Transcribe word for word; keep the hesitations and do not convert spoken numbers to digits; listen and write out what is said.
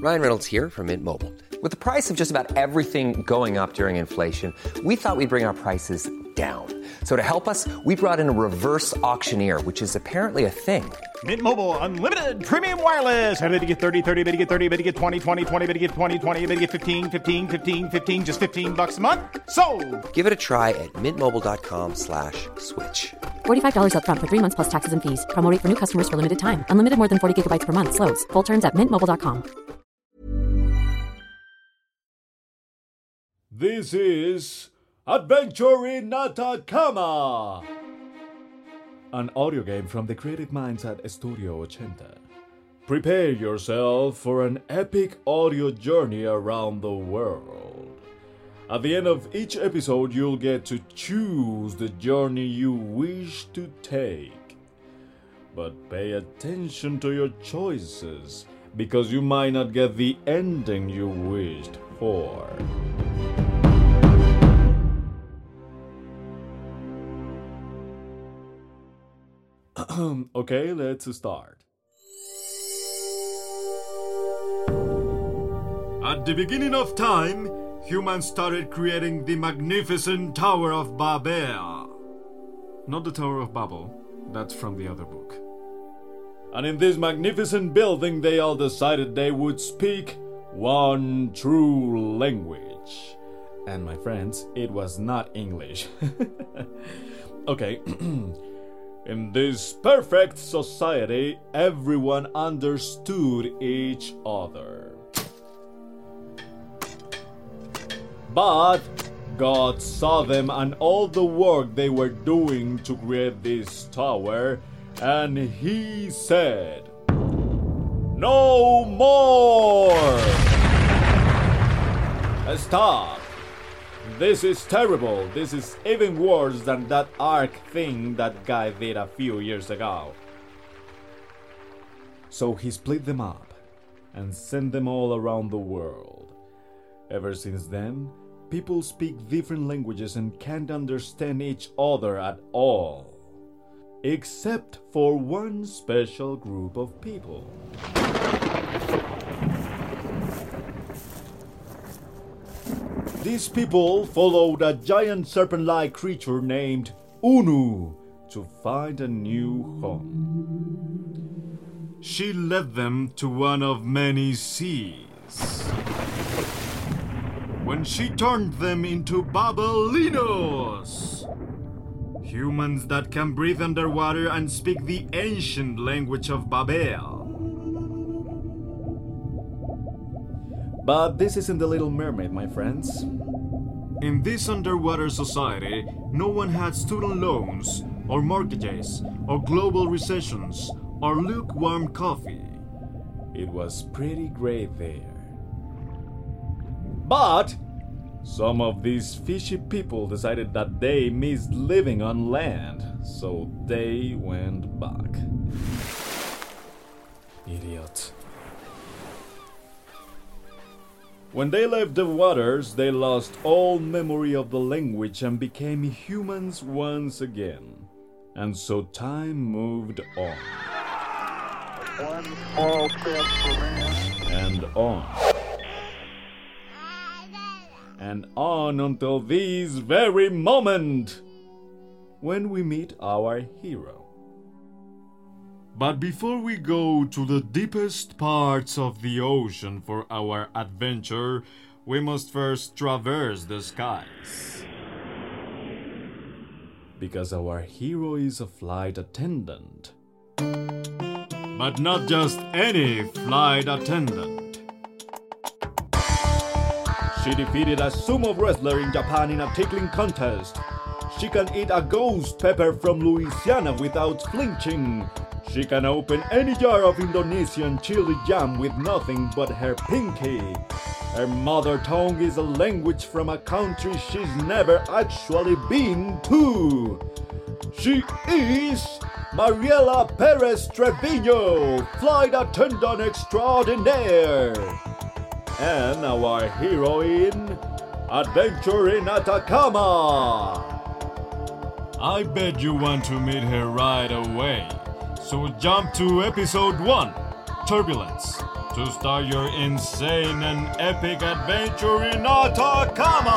Ryan Reynolds here from Mint Mobile. With the price of just about everything going up during inflation, we thought we'd bring our prices down. So to help us, we brought in a reverse auctioneer, which is apparently a thing. Mint Mobile Unlimited Premium Wireless. How to get thirty, thirty, how to get thirty, how to get twenty, twenty, twenty, how to get twenty, twenty, how to get fifteen, fifteen, fifteen, fifteen, just fifteen bucks a month? Sold! Give it a try at mintmobile.com slash switch. forty-five dollars up front for three months plus taxes and fees. Promo rate for new customers for limited time. Unlimited more than forty gigabytes per month. Slows full terms at mint mobile dot com. This is Adventure in Atacama, an audio game from the creative minds at Studio eighty. Prepare yourself for an epic audio journey around the world. At the end of each episode, you'll get to choose the journey you wish to take. But pay attention to your choices, because you might not get the ending you wished for. Okay, let's start. At the beginning of time, humans started creating the magnificent Tower of Babel. Not the Tower of Babel, that's from the other book. And in this magnificent building, they all decided they would speak one true language. And my friends, it was not English. Okay. In this perfect society, everyone understood each other. But God saw them and all the work they were doing to create this tower, and He said, "No more! Stop! This is terrible. This is even worse than that ark thing that guy did a few years ago." So He split them up and sent them all around the world. Ever since then, people speak different languages and can't understand each other at all, except for one special group of people. These people followed a giant serpent-like creature named Unu to find a new home. She led them to one of many seas, when she turned them into Babelinos, humans that can breathe underwater and speak the ancient language of Babel. But this isn't the Little Mermaid, my friends. In this underwater society, no one had student loans, or mortgages, or global recessions, or lukewarm coffee. It was pretty great there. But some of these fishy people decided that they missed living on land, so they went back. Idiot. When they left the waters, they lost all memory of the language and became humans once again. And so time moved on. One small step for man. And on. And on until this very moment, when we meet our hero. But before we go to the deepest parts of the ocean for our adventure, we must first traverse the skies. Because our hero is a flight attendant. But not just any flight attendant. She defeated a sumo wrestler in Japan in a tickling contest. She can eat a ghost pepper from Louisiana without flinching. She can open any jar of Indonesian chili jam with nothing but her pinky. Her mother tongue is a language from a country she's never actually been to. She is Mariela Perez Trevino, flight attendant extraordinaire. And our heroine, Adventure in Atacama. I bet you want to meet her right away. So jump to episode one, Turbulence. to start your insane and epic adventure in Atacama!